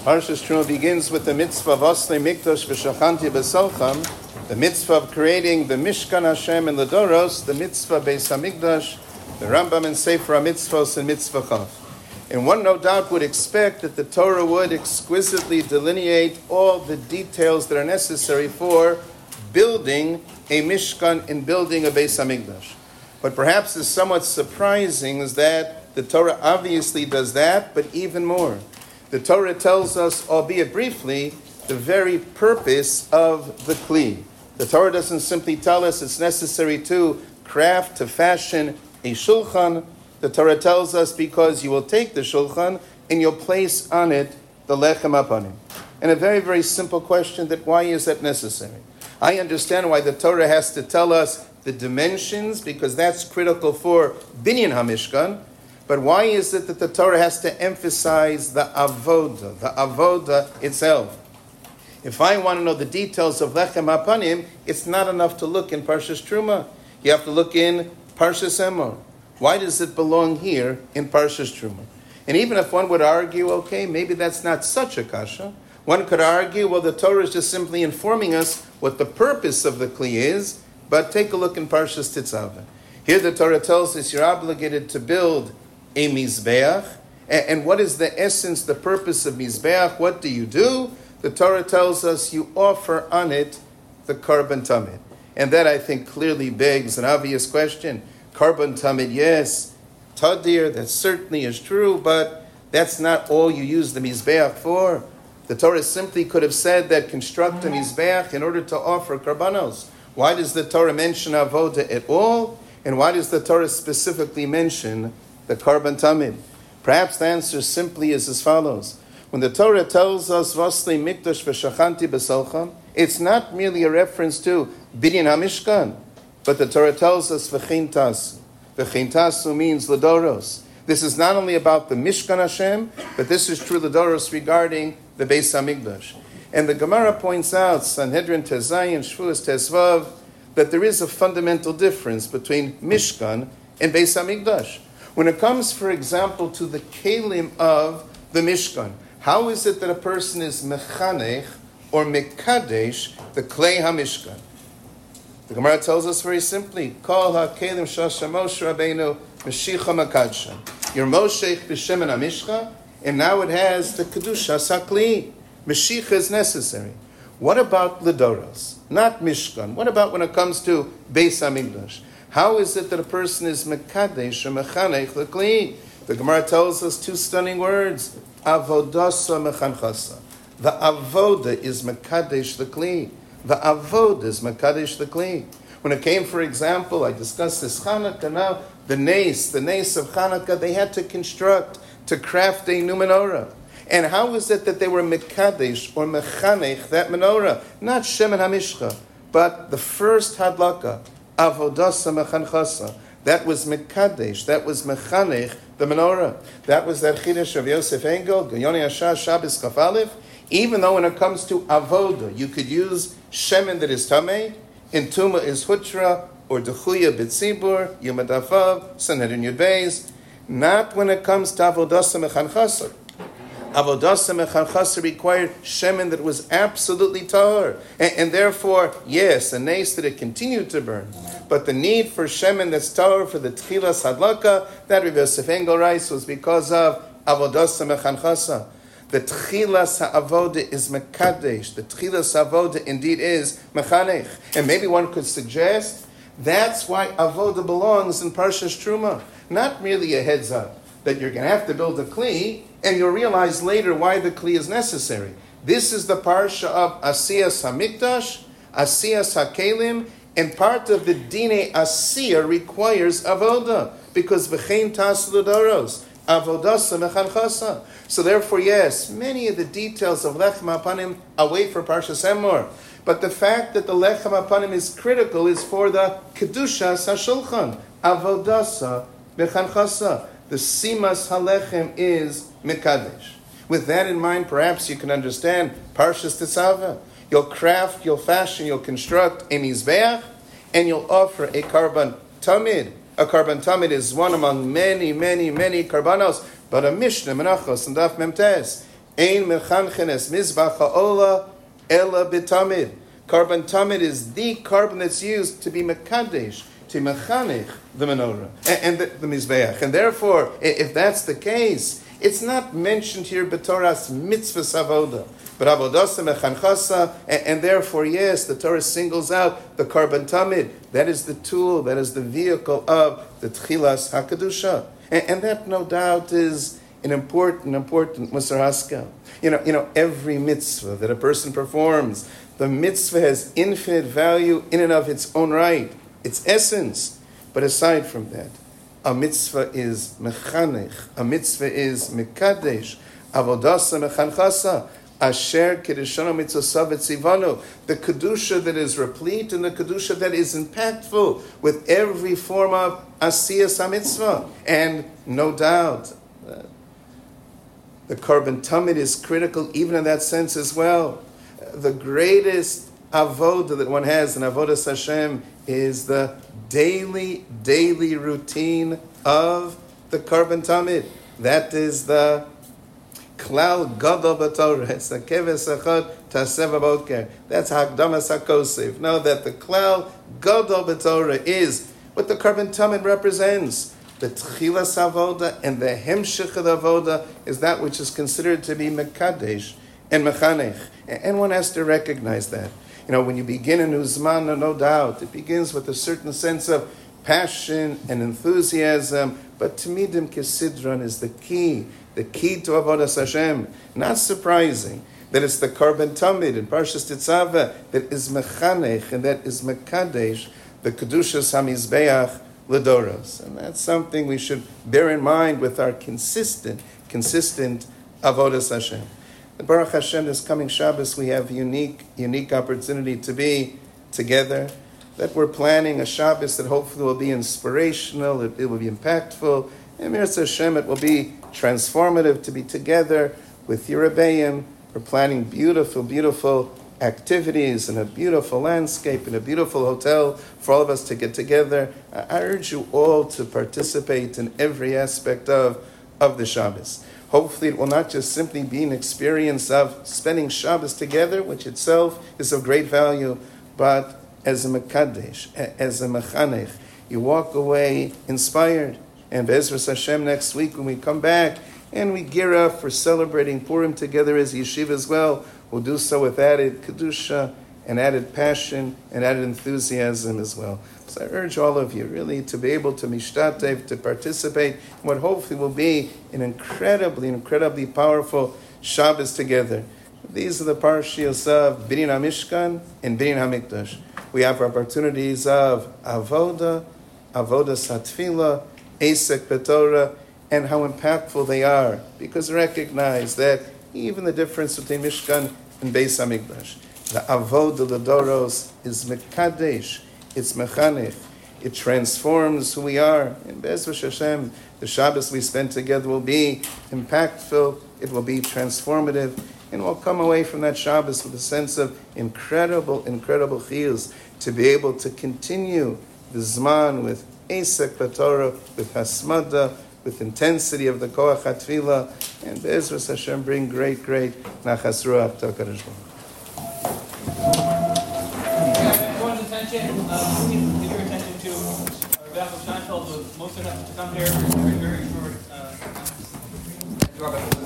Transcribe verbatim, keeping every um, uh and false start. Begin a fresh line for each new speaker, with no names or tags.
Parshas Truma begins with the mitzvah of Osnei Mikdash v'Shachanti B'Solcham, the mitzvah of creating the Mishkan Hashem and the Doros, the mitzvah Beis HaMikdash, the Rambam and Sefer HaMitzvos and Mitzvah Chav. And one no doubt would expect that the Torah would exquisitely delineate all the details that are necessary for building a Mishkan and building a Beis HaMikdash. What perhaps is somewhat surprising is that the Torah obviously does that, but even more. The Torah tells us, albeit briefly, the very purpose of the Kli. The Torah doesn't simply tell us it's necessary to craft, to fashion a shulchan. The Torah tells us because you will take the shulchan and you'll place on it the lechem apanim. And a very, very simple question, that why is that necessary? I understand why the Torah has to tell us the dimensions, because that's critical for binyan hamishkan. But why is it that the Torah has to emphasize the avoda, the avoda itself? If I want to know the details of lechem hapanim, it's not enough to look in Parshas Truma. You have to look in Parshas Emor. Why does it belong here in Parshas Truma? And even if one would argue, okay, maybe that's not such a kasha, one could argue, well, the Torah is just simply informing us what the purpose of the Kli is. But take a look in Parshas Tetzaveh. Here the Torah tells us you're obligated to build a Mizbeach. And what is the essence, the purpose of Mizbeach? What do you do? The Torah tells us you offer on it the Karban Tamid. And that, I think, clearly begs an obvious question. Karban Tamid, yes. Tadir, that certainly is true, but that's not all you use the Mizbeach for. The Torah simply could have said that construct a Mizbeach in order to offer Karbanos. Why does the Torah mention Avoda at all? And why does the Torah specifically mention the Karban Tamid? Perhaps the answer simply is as follows. When the Torah tells us Vasli Mikdash v'Shachanti B'Solcham, it's not merely a reference to Binyan HaMishkan, but the Torah tells us V'chein Tasu. V'chein Tasu means L'doros. This is not only about the Mishkan Hashem, but this is true L'doros regarding the Beis HaMikdash. And the Gemara points out, Sanhedrin Tezayin, Shvuas Tezvav, that there is a fundamental difference between Mishkan and Beis HaMikdash. When it comes, for example, to the kelim of the Mishkan, how is it that a person is mechanech or mekadesh the klei HaMishkan? The Gemara tells us very simply, Kol ha-kelim shasha Moshe Rabbeinu Meshicha Makadsha. Your Moshe b'shemen HaMishcha, and now it has the Kedusha Sakli. Meshicha is necessary. What about L'doros? Not Mishkan. What about when it comes to Beis HaMikdash? How is it that a person is mekadesh or mechanech l'kli? The Gemara tells us two stunning words. Avodasa mechanchasa. The avoda is mekadesh l'kli. The avoda is mekadesh l'kli. When it came, for example, I discussed this Chanukah now, the nace, the nace of Chanukah, they had to construct, to craft a new menorah. And how is it that they were mekadesh or mechanech, that menorah? Not shemen hamishcha, but the first hadlaka, avodasa mechanchasa. That was mekadesh, that was mechanech, the menorah. That was that chiddush of Yosef Engel, Gayoni Asha, Shabbos Chaf Aleph. Even though when it comes to avoda, you could use shemen that is tamei, and tuma is hutra, or dechuya b'tzibur, yom adafav, Sanhedrin Yud Beis. Not when it comes to avodasa mechanchasa. Avodasa mechanchasa required shemen that was absolutely tahor, and, and therefore, yes, a nace that it continued to burn. But the need for shemen that's tahor for the tchilas hadlaka, that Rav Yosef Engel writes, was because of avodasa mechanchasa. The tchilas ha'avoda is mekadesh. The tchilas ha'avoda indeed is mechanech. And maybe one could suggest that's why avoda belongs in Parshas Truma. Not merely a heads up that you're going to have to build a kli, and you'll realize later why the kli is necessary. This is the parsha of Asiyas HaMikdash, Asiyas HaKelim, and part of the Dine Asiyah requires avoda, because v'chein tas l'doros, avodasa mechanchasa. So therefore, yes, many of the details of Lechem HaPanim await for Parshas Emor. But the fact that the Lechem HaPanim is critical is for the Kedushas HaShulchan, avodasa mechanchasa. The Simas HaLechem is Mekadesh. With that in mind, perhaps you can understand Parshas Tetzaveh. You'll craft, you'll fashion, you'll construct a Mizbeach, and you'll offer a Karban Tamid. A Karban Tamid is one among many, many, many Karbanos, but a Mishnah, Menachos, and Daf Memtes Ein mechanchen es mizbach ha'ola ela b'tamid. Carbon tamid is the carbon that's used to be mekadesh, to mechanech the menorah and, and the, the mizbeach. And therefore, if that's the case, it's not mentioned here b'Torah's mitzvah avoda, but avodasa mechanchasa, and, and therefore, yes, the Torah singles out the carbon tamid. That is the tool, that is the vehicle of the tchilas hakadusha, and, and that no doubt is an important, important Musar Haskel. You know, you know, every mitzvah that a person performs, the mitzvah has infinite value in and of its own right, its essence. But aside from that, a mitzvah is mechanech, a mitzvah is mekadesh, avodasa mechanchasa, asher kedushaну mitzvosav etzivanu, the kedusha that is replete and the kedusha that is impactful with every form of asiyas hamitzvah. And no doubt, uh, the carbon tamid is critical even in that sense as well. The greatest avoda that one has in avodas Hashem is the daily, daily routine of the carbon tamid. That is the klal gadol b'Torah. It's the keves echad taseh b'boker. That's hakdamas hakosef. Know that the klal gadol b'Torah is what the carbon tamid represents. The tchilas avoda and the hemshich of the avoda is that which is considered to be mekadesh and mechanech. And one has to recognize that. You know, when you begin a new zman, no doubt, it begins with a certain sense of passion and enthusiasm, but tamidim kesidron is the key, the key to avodas Hashem. Not surprising that it's the carbon tamid in Parshas Tetzaveh that is mechanech and that is mekadesh, the kedushas hamizbeach Ledoros. And that's something we should bear in mind with our consistent, consistent avodas Hashem. And Baruch Hashem, this coming Shabbos, we have a unique, unique opportunity to be together, that we're planning a Shabbos that hopefully will be inspirational, it, it will be impactful, and Mirz Hashem, it will be transformative to be together with your Rebbeim. We're planning beautiful, beautiful activities in a beautiful landscape, in a beautiful hotel for all of us to get together. I urge you all to participate in every aspect of, of the Shabbos. Hopefully it will not just simply be an experience of spending Shabbos together, which itself is of great value, but as a mekadesh, as a mechanech. You walk away inspired. And Be'ezras Hashem next week when we come back and we gear up for celebrating Purim together as yeshiva as well, we'll do so with added kedusha and added passion and added enthusiasm as well. So I urge all of you really to be able to mishtatev, to participate in what hopefully will be an incredibly, incredibly powerful Shabbos together. These are the parshios of Binyan HaMishkan and Binyan HaMikdash. We have opportunities of avoda, avoda satfila, esek b'Torah, and how impactful they are, because recognize that even the difference between Mishkan and Beis HaMikdash, the avoda l'doros is mekadesh, it's mechanech, it transforms who we are. And Be'ezras Hashem, the Shabbos we spend together will be impactful, it will be transformative, and we'll come away from that Shabbos with a sense of incredible, incredible chiyus to be able to continue the Zman with Esek B'Torah, with Hasmada, with intensity of the Koach HaTfilah, and Be'ezras Hashem bring great, great Nachas Ruach to HaKadosh Baruch Hu.
Everyone's attention, uh, please give your attention to our Rabbi Scheinfeld, who most of us to come here for a very, very short uh,